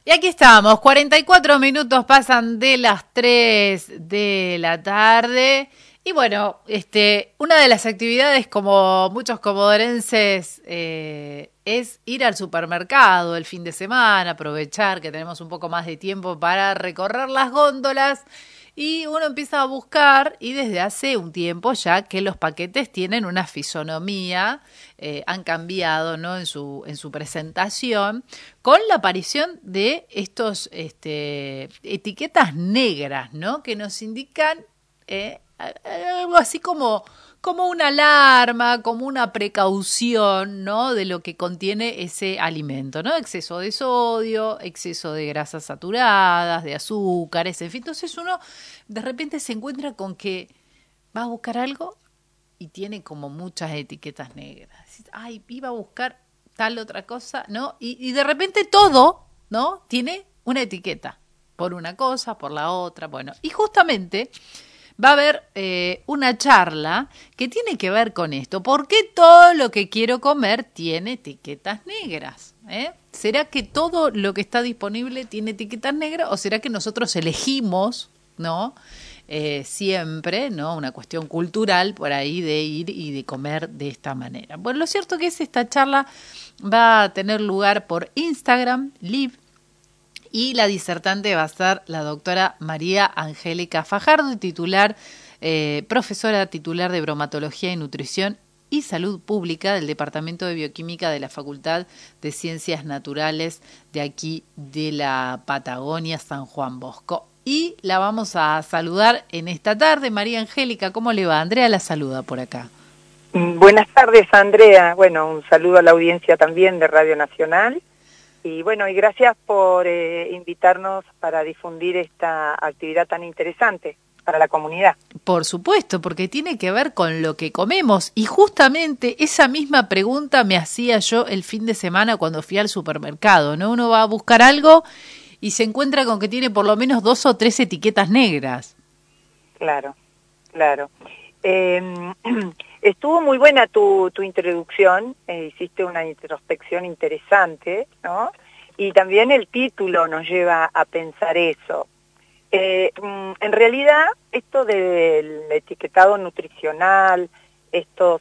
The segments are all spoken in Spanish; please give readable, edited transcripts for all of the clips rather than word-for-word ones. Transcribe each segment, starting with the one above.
Y aquí estamos, 44 minutos pasan de las 3 de la tarde. Y bueno, una de las actividades, como muchos comodorenses, es ir al supermercado el fin de semana, aprovechar que tenemos un poco más de tiempo para recorrer las góndolas. Y uno empieza a buscar, y desde hace un tiempo ya que los paquetes tienen una fisonomía, han cambiado, ¿no?, en su presentación, con la aparición de estos etiquetas negras, ¿no?, que nos indican algo así como una alarma, como una precaución, ¿no?, de lo que contiene ese alimento, ¿no? Exceso de sodio, exceso de grasas saturadas, de azúcares, en fin. Entonces uno de repente se encuentra con que va a buscar algo y tiene como muchas etiquetas negras. Ay, iba a buscar tal otra cosa, ¿no? Y de repente todo, ¿no?, tiene una etiqueta. Por una cosa, por la otra, bueno. Y justamente va a haber una charla que tiene que ver con esto. ¿Por qué todo lo que quiero comer tiene etiquetas negras? ¿Será que todo lo que está disponible tiene etiquetas negras o será que nosotros elegimos, ¿no?, siempre, ¿no?, una cuestión cultural por ahí de ir y de comer de esta manera? Bueno, lo cierto que esta charla va a tener lugar por Instagram Live. Y la disertante va a ser la doctora María Angélica Fajardo, profesora titular de Bromatología y Nutrición y Salud Pública del Departamento de Bioquímica de la Facultad de Ciencias Naturales de aquí de la Patagonia, San Juan Bosco. Y la vamos a saludar en esta tarde. María Angélica, ¿cómo le va? Andrea la saluda por acá. Buenas tardes, Andrea. Bueno, un saludo a la audiencia también de Radio Nacional. Y bueno, y gracias por invitarnos para difundir esta actividad tan interesante para la comunidad. Por supuesto, porque tiene que ver con lo que comemos. Y justamente esa misma pregunta me hacía yo el fin de semana cuando fui al supermercado, ¿no? Uno va a buscar algo y se encuentra con que tiene por lo menos 2 o 3 etiquetas negras. Claro, claro. Estuvo muy buena tu introducción, hiciste una introspección interesante, ¿no? Y también el título nos lleva a pensar eso. En realidad, esto del etiquetado nutricional, estos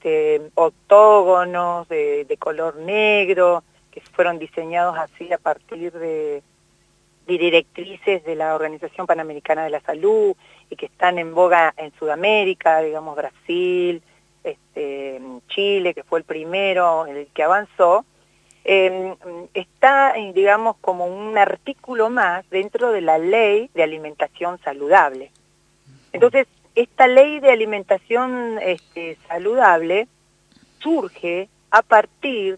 octógonos de color negro, que fueron diseñados así a partir de directrices de la Organización Panamericana de la Salud y que están en boga en Sudamérica, digamos Brasil, Chile, que fue el primero, el que avanzó, está, digamos, como un artículo más dentro de la Ley de Alimentación Saludable. Entonces, esta Ley de Alimentación Saludable surge a partir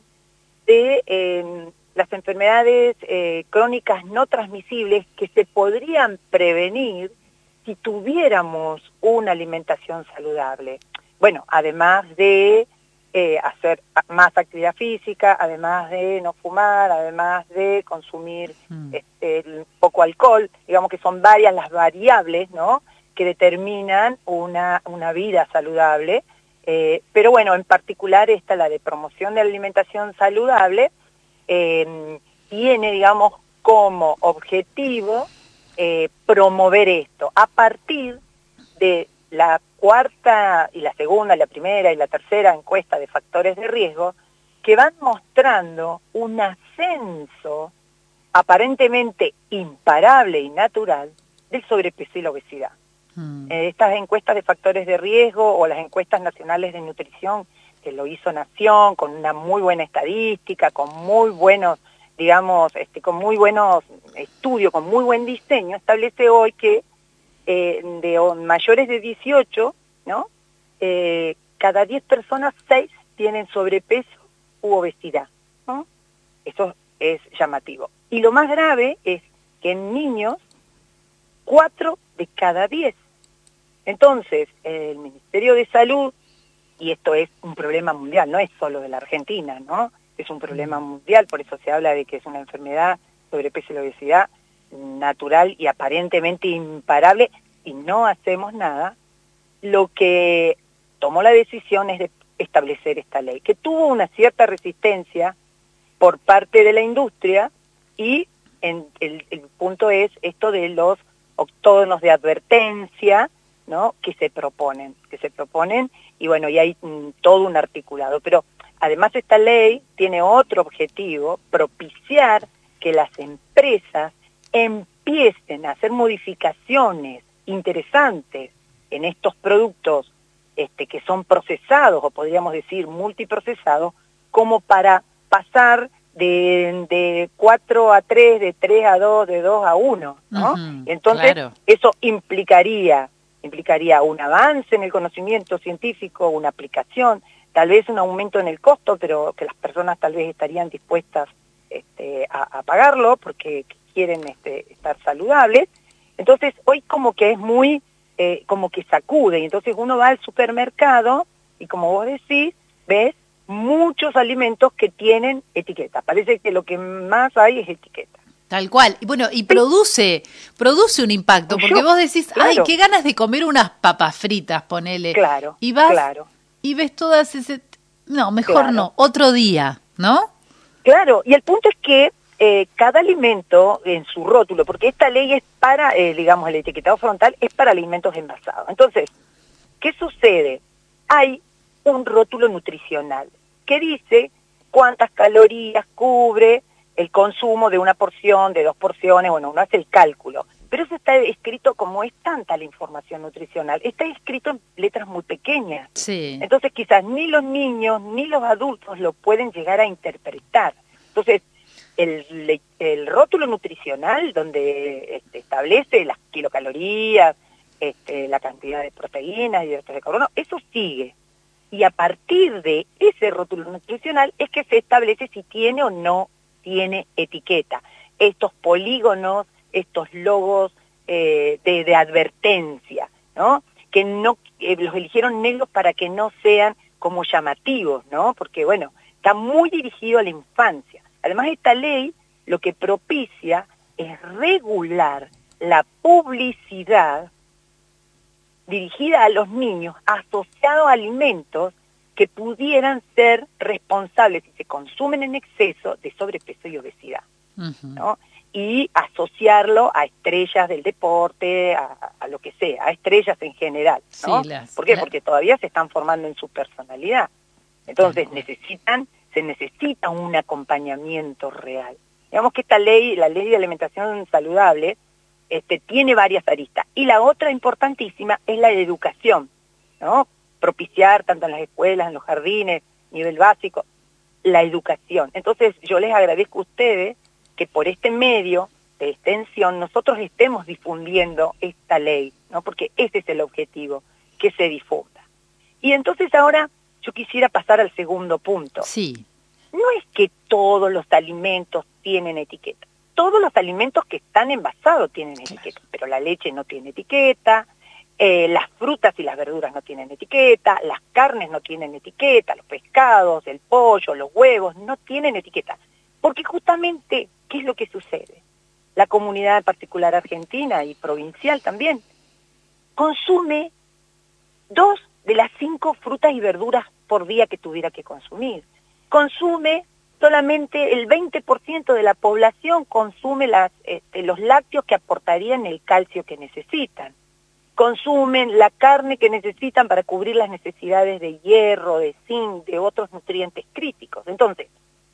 de las enfermedades crónicas no transmisibles que se podrían prevenir si tuviéramos una alimentación saludable. Bueno, además de hacer más actividad física, además de no fumar, además de consumir poco alcohol, digamos que son varias las variables, ¿no?, que determinan una vida saludable. Pero bueno, en particular la de promoción de la alimentación saludable, tiene, digamos, como objetivo promover esto a partir de la cuarta y la segunda, la primera y la tercera encuesta de factores de riesgo, que van mostrando un ascenso aparentemente imparable y natural del sobrepeso y la obesidad. Estas encuestas de factores de riesgo o las encuestas nacionales de nutrición que lo hizo Nación, con una muy buena estadística, con muy buenos, digamos, con muy buenos estudios, con muy buen diseño, establece hoy que de mayores de 18, ¿no?, cada 10 personas, 6 tienen sobrepeso u obesidad, ¿no? Eso es llamativo. Y lo más grave es que en niños, 4 de cada 10. Entonces, el Ministerio de Salud, y esto es un problema mundial, no es solo de la Argentina, ¿no?, es un problema mundial, por eso se habla de que es una enfermedad, sobrepeso y la obesidad, natural y aparentemente imparable, y no hacemos nada. Lo que tomó la decisión es de establecer esta ley, que tuvo una cierta resistencia por parte de la industria y el punto es esto de los octógonos de advertencia, ¿no? que se proponen, y bueno, y hay todo un articulado. Pero además esta ley tiene otro objetivo: propiciar que las empresas empiecen a hacer modificaciones interesantes en estos productos que son procesados, o podríamos decir multiprocesados, como para pasar de 4 a 3, de 3 a 2, de 2 a 1, ¿no? Entonces, claro. eso implicaría un avance en el conocimiento científico, una aplicación, tal vez un aumento en el costo, pero que las personas tal vez estarían dispuestas a pagarlo porque quieren estar saludables. Entonces, hoy como que es muy, como que sacude, y entonces uno va al supermercado y como vos decís, ves muchos alimentos que tienen etiqueta. Parece que lo que más hay es etiqueta. Tal cual. Y bueno, y produce un impacto, porque vos decís, claro, ay, qué ganas de comer unas papas fritas, ponele. Claro, y vas claro. y ves todas ese... No, mejor Claro. no, otro día, ¿no? Claro, y el punto es que cada alimento en su rótulo, porque esta ley es para, digamos, el etiquetado frontal es para alimentos envasados. Entonces, ¿qué sucede? Hay un rótulo nutricional que dice cuántas calorías cubre el consumo de una porción, de 2 porciones, bueno, uno hace el cálculo. Pero eso está escrito, como es tanta la información nutricional, está escrito en letras muy pequeñas. Sí. Entonces quizás ni los niños ni los adultos lo pueden llegar a interpretar. Entonces, el rótulo nutricional, donde establece las kilocalorías, la cantidad de proteínas y hidratos de carbono, eso sigue. Y a partir de ese rótulo nutricional es que se establece si tiene o no tiene etiqueta. Estos polígonos, estos logos de advertencia, ¿no? Que no los eligieron negros para que no sean como llamativos, ¿no? Porque, bueno, está muy dirigido a la infancia. Además, esta ley lo que propicia es regular la publicidad dirigida a los niños asociado a alimentos que pudieran ser responsables, si se consumen en exceso, de sobrepeso y obesidad, ¿no? Y asociarlo a estrellas del deporte, a lo que sea, a estrellas en general, ¿no? Sí, ¿Por qué? Porque todavía se están formando en su personalidad. Entonces se necesita un acompañamiento real. Digamos que esta ley, la ley de alimentación saludable, tiene varias aristas. Y la otra importantísima es la de educación, ¿no? Propiciar tanto en las escuelas, en los jardines, nivel básico, la educación. Entonces yo les agradezco a ustedes que por este medio de extensión nosotros estemos difundiendo esta ley, ¿no? Porque ese es el objetivo, que se difunda. Y entonces ahora yo quisiera pasar al segundo punto. Sí. No es que todos los alimentos tienen etiqueta. Todos los alimentos que están envasados tienen etiqueta, pero la leche no tiene etiqueta, las frutas y las verduras no tienen etiqueta, las carnes no tienen etiqueta, los pescados, el pollo, los huevos no tienen etiqueta. Porque justamente, ¿qué es lo que sucede? La comunidad particular argentina y provincial también consume 2 de las 5 frutas y verduras por día que tuviera que consumir. Consume solamente el 20% de la población consume los lácteos que aportarían el calcio que necesitan. Consumen la carne que necesitan para cubrir las necesidades de hierro, de zinc, de otros nutrientes críticos. Entonces,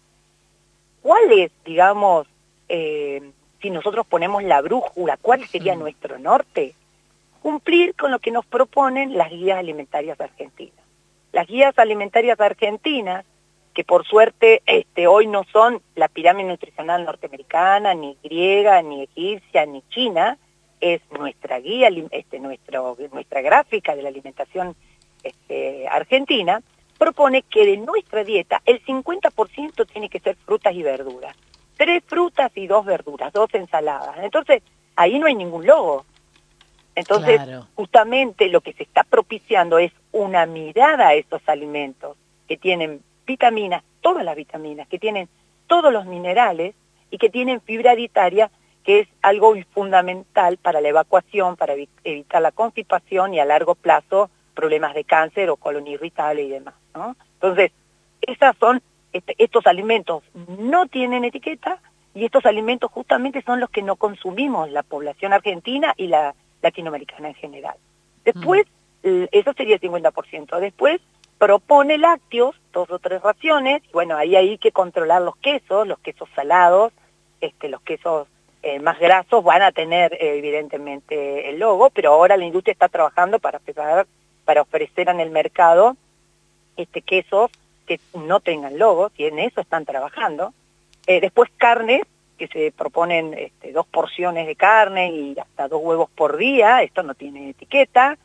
¿cuál es, digamos, si nosotros ponemos la brújula, cuál sería nuestro norte? Cumplir con lo que nos proponen las guías alimentarias argentinas. Las guías alimentarias argentinas, que por suerte hoy no son la pirámide nutricional norteamericana, ni griega, ni egipcia, ni china, es nuestra guía, nuestra gráfica de la alimentación argentina, propone que de nuestra dieta el 50% tiene que ser frutas y verduras. 3 frutas y 2 verduras, 2 ensaladas. Entonces, ahí no hay ningún logo. Entonces, justamente lo que se está propiciando es una mirada a esos alimentos que tienen vitaminas, todas las vitaminas, que tienen todos los minerales y que tienen fibra dietaria, que es algo fundamental para la evacuación, para evitar la constipación y a largo plazo problemas de cáncer o colon irritable y demás, ¿no? Entonces, estos alimentos no tienen etiqueta y estos alimentos justamente son los que no consumimos la población argentina y la latinoamericana en general. Después, eso sería el 50%. Después propone lácteos, 2 o 3 raciones, y bueno, ahí hay que controlar los quesos salados, los quesos más grasos van a tener evidentemente el logo, pero ahora la industria está trabajando para ofrecer en el mercado quesos que no tengan logos, y en eso están trabajando. Después carnes, que se proponen 2 porciones de carne y hasta 2 huevos por día, esto no tiene etiqueta.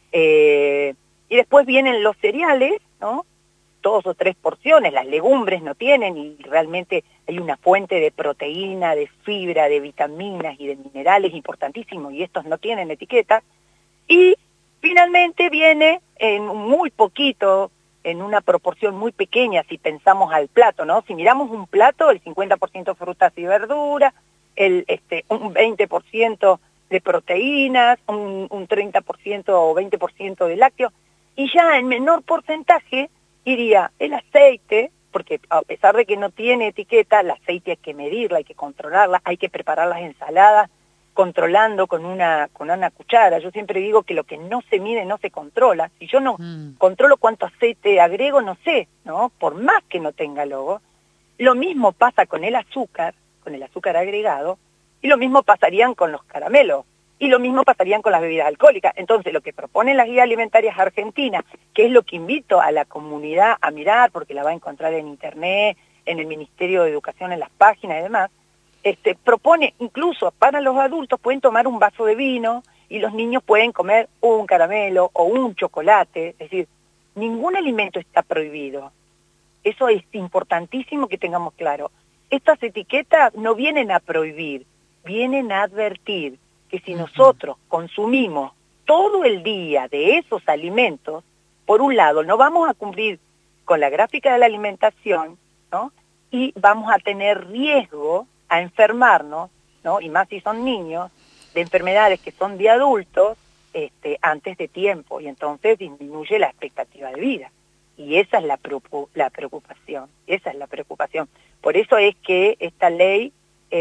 Y después vienen los cereales, ¿no? 2 o 3 porciones, las legumbres no tienen, y realmente hay una fuente de proteína, de fibra, de vitaminas y de minerales importantísimo, y estos no tienen etiqueta. Y finalmente viene en muy poquito, en una proporción muy pequeña, si pensamos al plato, ¿no? Si miramos un plato, el 50% frutas y verduras, un 20% de proteínas, un 30% o 20% de lácteos, y ya en menor porcentaje iría el aceite, porque a pesar de que no tiene etiqueta, el aceite hay que medirla, hay que controlarla, hay que preparar las ensaladas controlando con una cuchara. Yo siempre digo que lo que no se mide no se controla. Si yo no controlo cuánto aceite agrego, no sé, ¿no? Por más que no tenga logo. Lo mismo pasa con el azúcar agregado, y lo mismo pasarían con los caramelos, y lo mismo pasarían con las bebidas alcohólicas. Entonces, lo que proponen las guías alimentarias argentinas, que es lo que invito a la comunidad a mirar, porque la va a encontrar en internet, en el Ministerio de Educación, en las páginas y demás, propone incluso para los adultos pueden tomar un vaso de vino, y los niños pueden comer un caramelo o un chocolate. Es decir, ningún alimento está prohibido. Eso es importantísimo que tengamos claro. Estas etiquetas no vienen a prohibir, vienen a advertir que si nosotros consumimos todo el día de esos alimentos, por un lado no vamos a cumplir con la gráfica de la alimentación, ¿no? Y vamos a tener riesgo a enfermarnos, ¿no? Y más si son niños, de enfermedades que son de adultos antes de tiempo, y entonces disminuye la expectativa de vida. Y esa es la preocupación, esa es la preocupación. Por eso es que esta ley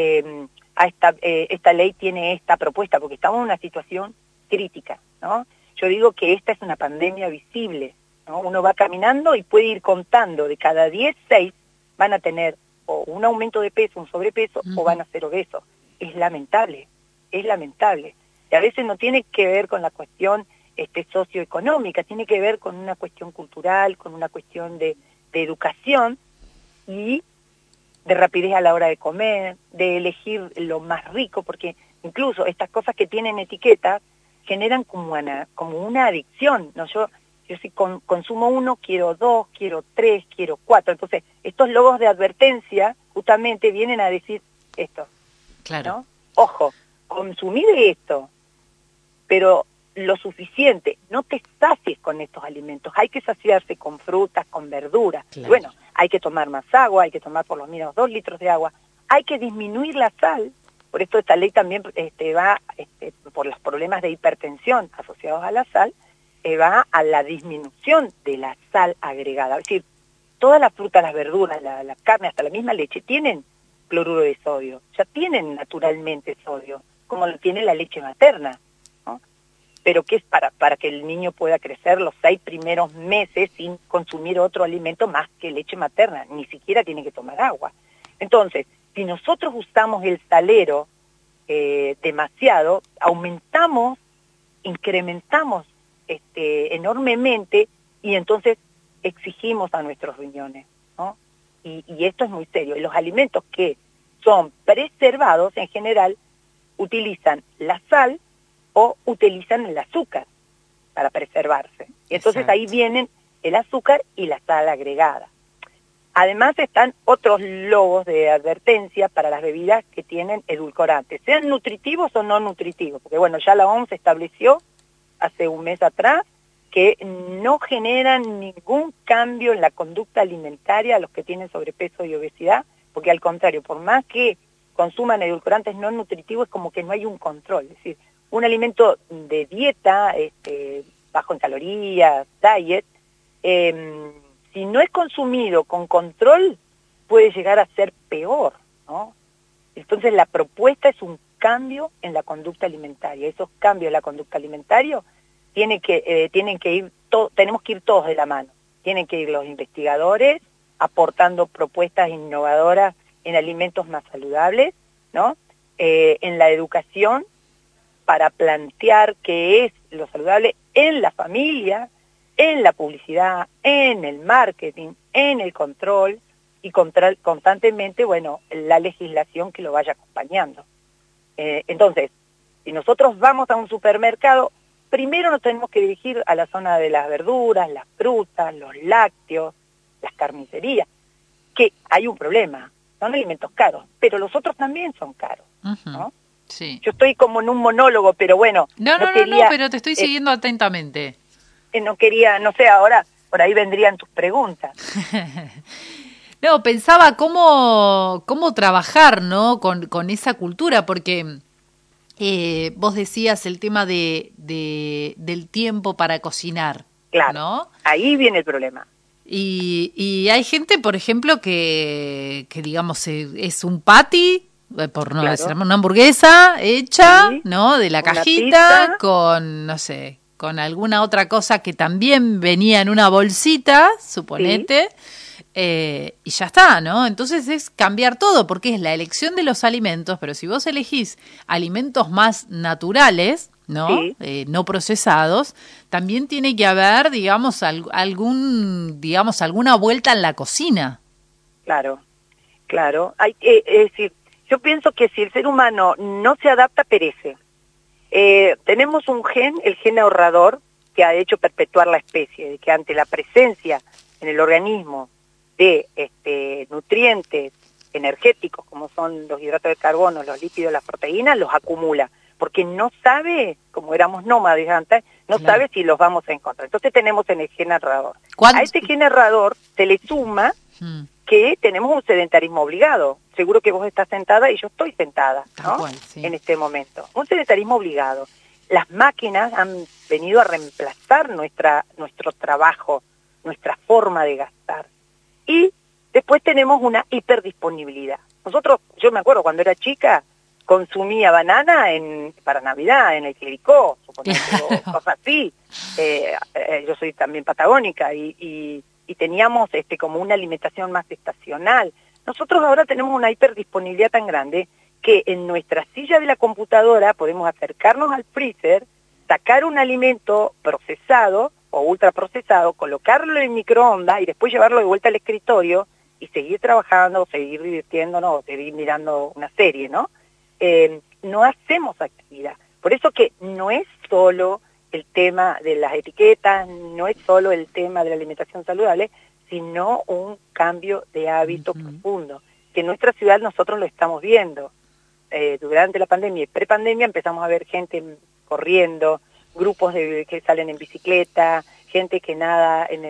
tiene esta propuesta, porque estamos en una situación crítica, ¿no? Yo digo que esta es una pandemia visible, ¿no? Uno va caminando y puede ir contando, de cada 10, 6 van a tener o un aumento de peso, un sobrepeso, o van a ser obesos. Es lamentable, es lamentable. Y a veces no tiene que ver con la cuestión socioeconómica, tiene que ver con una cuestión cultural, con una cuestión de educación y de rapidez a la hora de comer, de elegir lo más rico, porque incluso estas cosas que tienen etiquetas generan como una adicción, ¿no? Yo si consumo 1, quiero 2, quiero 3, quiero 4. Entonces, estos logos de advertencia justamente vienen a decir esto, claro, ¿no? Ojo, consumí de esto, pero lo suficiente, no te sacies con estos alimentos, hay que saciarse con frutas, con verduras. claro. Bueno, hay que tomar más agua, hay que tomar por lo menos 2 litros de agua, hay que disminuir la sal. Por esto esta ley también va, por los problemas de hipertensión asociados a la sal, va a la disminución de la sal agregada. Es decir, todas las frutas, las verduras, la carne, hasta la misma leche, tienen cloruro de sodio, ya tienen naturalmente sodio, como lo tiene la leche materna, ¿no? Pero que es para que el niño pueda crecer los 6 primeros meses sin consumir otro alimento más que leche materna, ni siquiera tiene que tomar agua. Entonces, si nosotros usamos el salero demasiado, incrementamos enormemente, y entonces exigimos a nuestros riñones, ¿no? Y esto es muy serio. Y los alimentos que son preservados, en general, utilizan la sal o utilizan el azúcar para preservarse. Y entonces ahí vienen el azúcar y la sal agregada. Además están otros logos de advertencia para las bebidas que tienen edulcorantes, sean nutritivos o no nutritivos, porque bueno, ya la OMS estableció hace un mes atrás que no generan ningún cambio en la conducta alimentaria a los que tienen sobrepeso y obesidad, porque al contrario, por más que consuman edulcorantes no nutritivos, es como que no hay un control. Es decir, un alimento de dieta, bajo en calorías, diet, si no es consumido con control, puede llegar a ser peor, ¿no? Entonces la propuesta es un cambio en la conducta alimentaria. Esos cambios en la conducta alimentaria tenemos que ir todos de la mano. Tienen que ir los investigadores aportando propuestas innovadoras en alimentos más saludables, ¿no? En la educación, para plantear qué es lo saludable en la familia, en la publicidad, en el marketing, en el control y constantemente, bueno, la legislación que lo vaya acompañando. Entonces, si nosotros vamos a un supermercado, primero nos tenemos que dirigir a la zona de las verduras, las frutas, los lácteos, las carnicerías, que hay un problema, son alimentos caros, pero los otros también son caros, ¿no? Sí. Yo estoy como en un monólogo, pero bueno. No, pero te estoy siguiendo atentamente. No sé, ahora por ahí vendrían tus preguntas. No, pensaba cómo trabajar, ¿no? Con esa cultura, porque vos decías el tema del tiempo para cocinar, claro, ¿no? Ahí viene el problema. Y hay gente, por ejemplo, que digamos es un patty, por no decir, una hamburguesa hecha, sí, ¿no? De la cajita, pizza, con, no sé, con alguna otra cosa que también venía en una bolsita, suponete, sí. Y ya está, ¿no? Entonces es cambiar todo, porque es la elección de los alimentos, pero si vos elegís alimentos más naturales, ¿no? Sí. No procesados, también tiene que haber, digamos, alguna vuelta en la cocina. Claro. Es decir, yo pienso que si el ser humano no se adapta, perece. Tenemos un gen, el gen ahorrador, que ha hecho perpetuar la especie, de que ante la presencia en el organismo de nutrientes energéticos, como son los hidratos de carbono, los lípidos, las proteínas, los acumula, porque no sabe, como éramos nómades antes, no sabe si los vamos a encontrar. Entonces tenemos en el gen ahorrador. A este gen ahorrador se le suma que tenemos un sedentarismo obligado. Seguro que vos estás sentada y yo estoy sentada, ¿no? Cual, sí. En este momento. Un sedentarismo obligado. Las máquinas han venido a reemplazar nuestro trabajo, nuestra forma de gastar. Y después tenemos una hiperdisponibilidad. Yo me acuerdo cuando era chica, consumía banana para Navidad, en el Clericó, suponete, o cosas así. Yo soy también patagónica y teníamos como una alimentación más estacional. Nosotros ahora tenemos una hiperdisponibilidad tan grande que en nuestra silla de la computadora podemos acercarnos al freezer, sacar un alimento procesado o ultraprocesado, colocarlo en el microondas y después llevarlo de vuelta al escritorio y seguir trabajando, seguir divirtiéndonos, seguir mirando una serie, ¿no? No hacemos actividad. Por eso que no es solo el tema de las etiquetas, no es solo el tema de la alimentación saludable, sino un cambio de hábito profundo, que en nuestra ciudad nosotros lo estamos viendo. Durante la pandemia y prepandemia empezamos a ver gente corriendo, grupos que salen en bicicleta, gente que nada en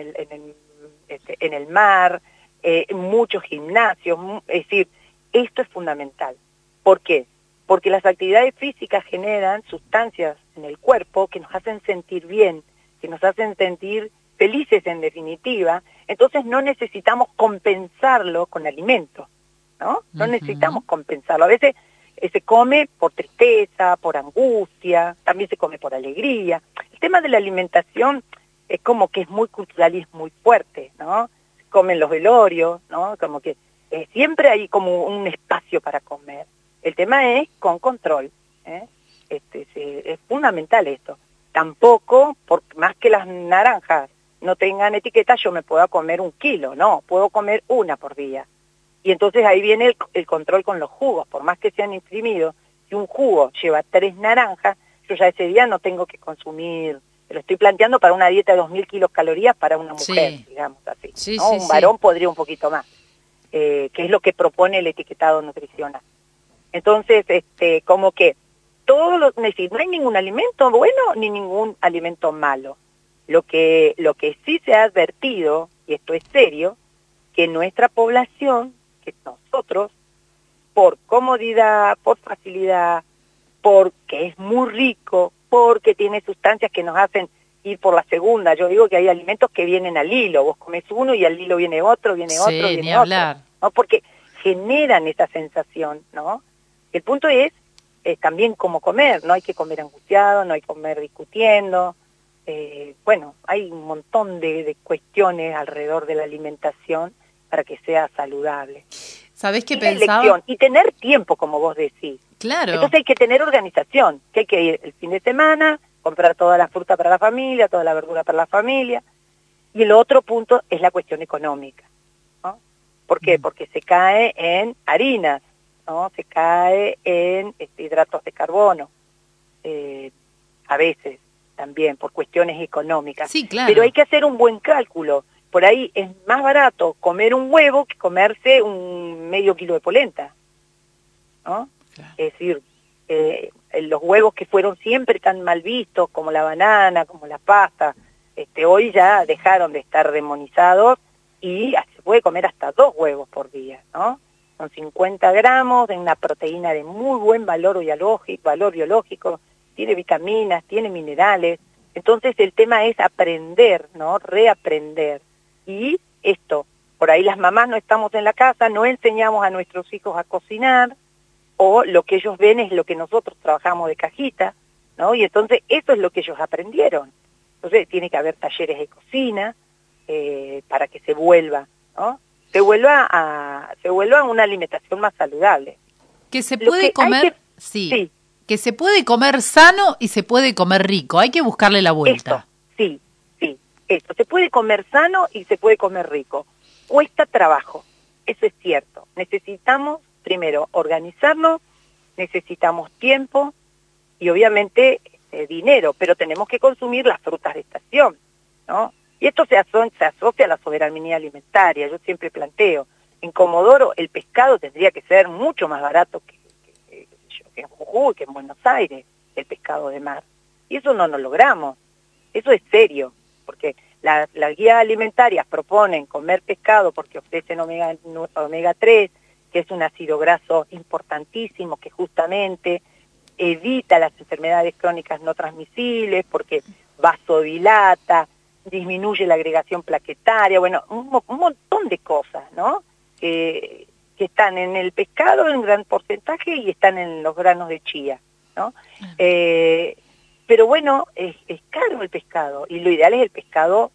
el mar, muchos gimnasios, es decir, esto es fundamental. ¿Por qué? Porque las actividades físicas generan sustancias en el cuerpo que nos hacen sentir bien, que nos hacen sentir felices en definitiva, entonces no necesitamos compensarlo con alimentos, ¿no? No necesitamos compensarlo. A veces se come por tristeza, por angustia, también se come por alegría. El tema de la alimentación es como que es muy cultural y es muy fuerte, ¿no? Se comen los velorios, ¿no? Como que siempre hay como un espacio para comer. El tema es con control, ¿eh? Es fundamental esto. Tampoco, por más que las naranjas no tengan etiqueta, yo me pueda comer 1 kilo, no, puedo comer 1 por día. Y entonces ahí viene el control con los jugos, por más que sean imprimidos, si un jugo lleva 3 naranjas, yo ya ese día no tengo que consumir, me lo estoy planteando para una dieta de 2000 kilocalorías para una mujer, digamos así. Sí, ¿no? Un varón podría un poquito más, que es lo que propone el etiquetado nutricional. Entonces, como que no hay ningún alimento bueno ni ningún alimento malo. Lo que sí se ha advertido, y esto es serio, que nuestra población, que nosotros, por comodidad, por facilidad, porque es muy rico, porque tiene sustancias que nos hacen ir por la segunda. Yo digo que hay alimentos que vienen al hilo, vos comes uno y al hilo viene otro, viene otro, viene otro, ¿no? Porque generan esa sensación, ¿no? El punto es también cómo comer, no hay que comer angustiado, no hay que comer discutiendo. Bueno, hay un montón de cuestiones alrededor de la alimentación para que sea saludable. ¿Sabés qué Y pensaba? elección, y tener tiempo, como vos decís. Claro. Entonces hay que tener organización, que hay que ir el fin de semana, comprar toda la fruta para la familia, toda la verdura para la familia. Y el otro punto es la cuestión económica, ¿no? ¿Por qué? Porque se cae en harinas, ¿no? Se cae en hidratos de carbono, a veces también por cuestiones económicas. Sí, claro. Pero hay que hacer un buen cálculo. Por ahí es más barato comer un huevo que comerse un medio kilo de polenta, ¿no? Claro. Es decir, los huevos que fueron siempre tan mal vistos, como la banana, como la pasta, hoy ya dejaron de estar demonizados y se puede comer hasta 2 huevos por día, ¿no? Son 50 gramos de una proteína de muy buen valor biológico, tiene vitaminas, tiene minerales. Entonces el tema es aprender, ¿no? Reaprender. Y esto, por ahí las mamás no estamos en la casa, no enseñamos a nuestros hijos a cocinar, o lo que ellos ven es lo que nosotros trabajamos de cajita, ¿no? Y entonces eso es lo que ellos aprendieron. Entonces tiene que haber talleres de cocina para que se vuelva, ¿no? Se vuelva a una alimentación más saludable. Que se puede comer, sí, que se puede comer sano y se puede comer rico, hay que buscarle la vuelta. Esto, se puede comer sano y se puede comer rico. Cuesta trabajo, eso es cierto. Necesitamos, primero, organizarnos, necesitamos tiempo y obviamente dinero, pero tenemos que consumir las frutas de estación, ¿no? Y esto se asocia a la soberanía alimentaria. Yo siempre planteo, en Comodoro el pescado tendría que ser mucho más barato que en Jujuy, que en Buenos Aires, el pescado de mar. Y eso no lo logramos. Eso es serio, porque las guías alimentarias proponen comer pescado porque ofrecen omega 3, que es un ácido graso importantísimo que justamente evita las enfermedades crónicas no transmisibles, porque vasodilata, disminuye la agregación plaquetaria, bueno, un montón de cosas, ¿no? Que están en el pescado en gran porcentaje y están en los granos de chía, ¿no? Pero bueno, es caro el pescado, y lo ideal es el pescado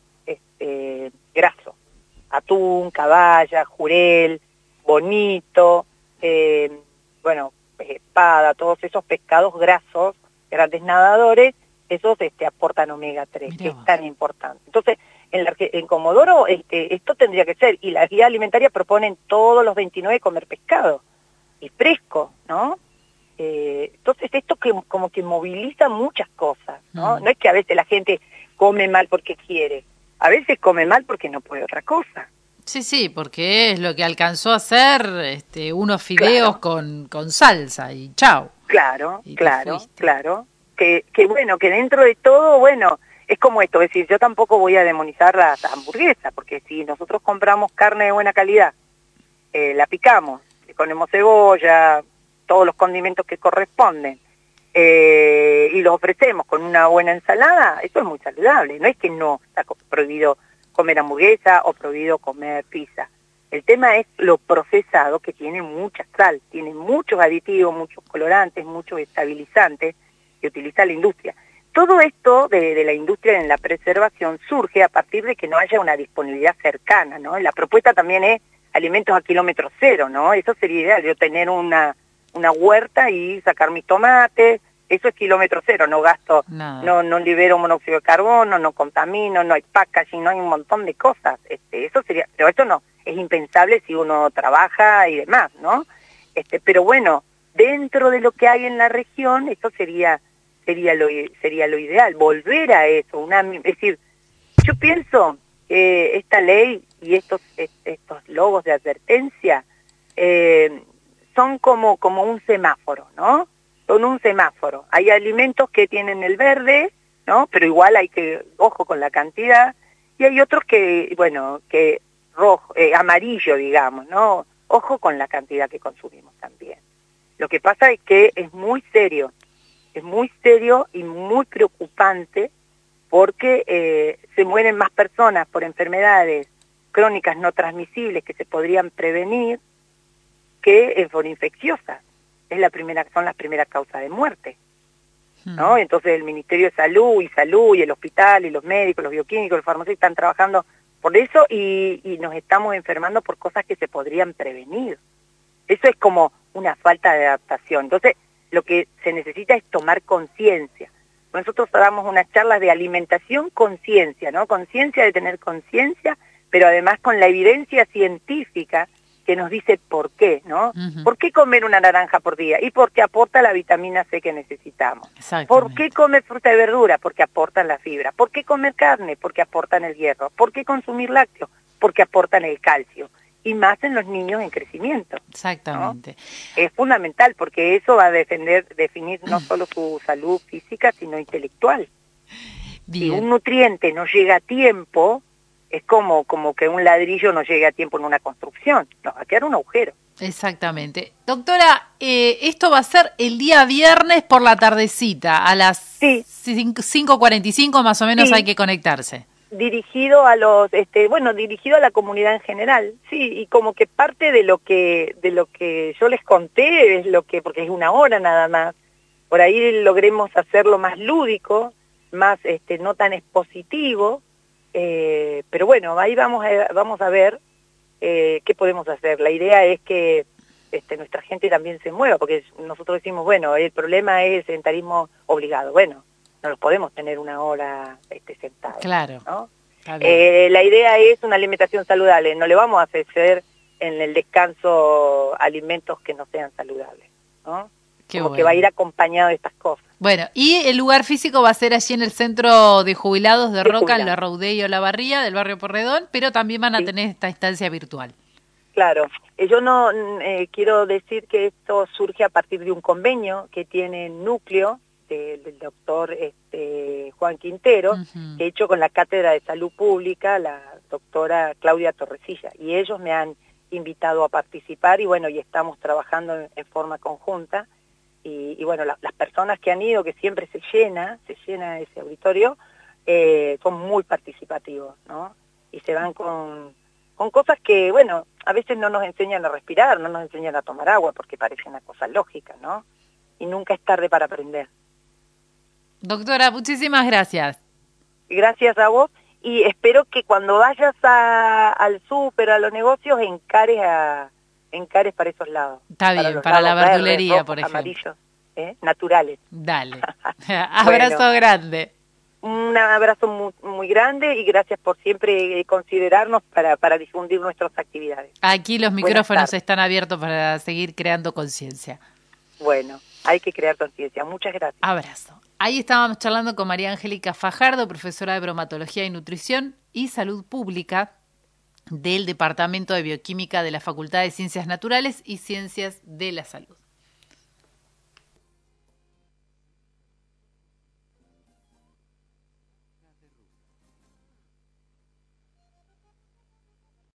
graso, atún, caballa, jurel, bonito, bueno, espada, todos esos pescados grasos, grandes nadadores, esos aportan omega 3, Mirá, que es tan importante. Entonces, en Comodoro esto tendría que ser, y las guías alimentarias proponen todos los 29 comer pescado, y fresco, ¿no? Entonces esto como que moviliza muchas cosas, ¿no? No es que a veces la gente come mal porque quiere, a veces come mal porque no puede otra cosa. Sí, porque es lo que alcanzó a hacer unos fideos con salsa y chau. Claro. Que bueno, que dentro de todo, bueno, es como esto, es decir, yo tampoco voy a demonizar las hamburguesas, porque si nosotros compramos carne de buena calidad, la picamos, le ponemos cebolla, todos los condimentos que corresponden, y los ofrecemos con una buena ensalada, eso es muy saludable. No es que no está prohibido comer hamburguesa o prohibido comer pizza. El tema es lo procesado, que tiene mucha sal, tiene muchos aditivos, muchos colorantes, muchos estabilizantes que utiliza la industria. Todo esto de la industria en la preservación surge a partir de que no haya una disponibilidad cercana, ¿no? La propuesta también es alimentos a kilómetro cero, ¿no? Eso sería ideal, yo tener una huerta y sacar mis tomates, eso es kilómetro cero, no gasto, no libero monóxido de carbono, no contamino, no hay packaging, no hay un montón de cosas. Eso sería, pero esto no, es impensable si uno trabaja y demás, ¿no? Pero bueno, dentro de lo que hay en la región, eso sería lo ideal, volver a eso, es decir, yo pienso que esta ley y estos logos de advertencia son como un semáforo, ¿no? Son un semáforo. Hay alimentos que tienen el verde, ¿no? Pero igual hay que, ojo con la cantidad, y hay otros que, bueno, que rojo, amarillo, digamos, ¿no? Ojo con la cantidad que consumimos también. Lo que pasa es que es muy serio y muy preocupante porque se mueren más personas por enfermedades crónicas no transmisibles que se podrían prevenir que por infecciosas. son las primeras causas de muerte, ¿no? Entonces el Ministerio de Salud y el hospital y los médicos, los bioquímicos, los farmacéuticos están trabajando por eso y nos estamos enfermando por cosas que se podrían prevenir. Eso es como una falta de adaptación. Entonces lo que se necesita es tomar conciencia. Nosotros damos unas charlas de alimentación conciencia, ¿no? Conciencia de tener conciencia, pero además con la evidencia científica que nos dice por qué, ¿no? ¿Por qué comer una naranja por día? Y porque aporta la vitamina C que necesitamos. ¿Por qué comer fruta y verdura? Porque aportan la fibra. ¿Por qué comer carne? Porque aportan el hierro. ¿Por qué consumir lácteos? Porque aportan el calcio. Y más en los niños en crecimiento. Exactamente. ¿No? Es fundamental porque eso va a definir no solo su salud física, sino intelectual. Bien. Si un nutriente no llega a tiempo, es como que un ladrillo no llegue a tiempo en una construcción, nos va a quedar un agujero. Exactamente. Doctora, esto va a ser el día viernes por la tardecita, a las 5:45 más o menos hay que conectarse. Dirigido a dirigido a la comunidad en general, sí, y como que parte de lo que yo les conté es porque es una hora nada más, por ahí logremos hacerlo más lúdico, más no tan expositivo, pero bueno, ahí vamos a ver qué podemos hacer. La idea es que nuestra gente también se mueva, porque nosotros decimos, bueno, el problema es el sedentarismo obligado. Bueno, no los podemos tener una hora sentados. Claro. ¿No? La idea es una alimentación saludable. No le vamos a hacer en el descanso alimentos que no sean saludables, ¿no? Que va a ir acompañado de estas cosas. Bueno, y el lugar físico va a ser allí en el Centro de Jubilados de Roca, en la Raudé y Olavarría, del barrio Porredón, pero también van a tener esta instancia virtual. Claro, yo no quiero decir que esto surge a partir de un convenio que tiene el núcleo del doctor Juan Quintero, que he hecho con la Cátedra de Salud Pública, la doctora Claudia Torresilla, y ellos me han invitado a participar y bueno, y estamos trabajando en forma conjunta. Y bueno, las personas que han ido, que siempre se llena ese auditorio, son muy participativos, ¿no? Y se van con cosas que, bueno, a veces no nos enseñan a respirar, no nos enseñan a tomar agua, porque parece una cosa lógica, ¿no? Y nunca es tarde para aprender. Doctora, muchísimas gracias. Gracias a vos, y espero que cuando vayas al súper, a los negocios, encares para esos lados. Está bien, para la verdulería, por ejemplo. Amarillos, naturales. Dale. Abrazo grande. Un abrazo muy, muy grande y gracias por siempre considerarnos para difundir nuestras actividades. Aquí los micrófonos están abiertos para seguir creando conciencia. Bueno, hay que crear conciencia. Muchas gracias. Abrazo. Ahí estábamos charlando con María Angélica Fajardo, profesora de Bromatología y Nutrición y Salud Pública del Departamento de Bioquímica de la Facultad de Ciencias Naturales y Ciencias de la Salud.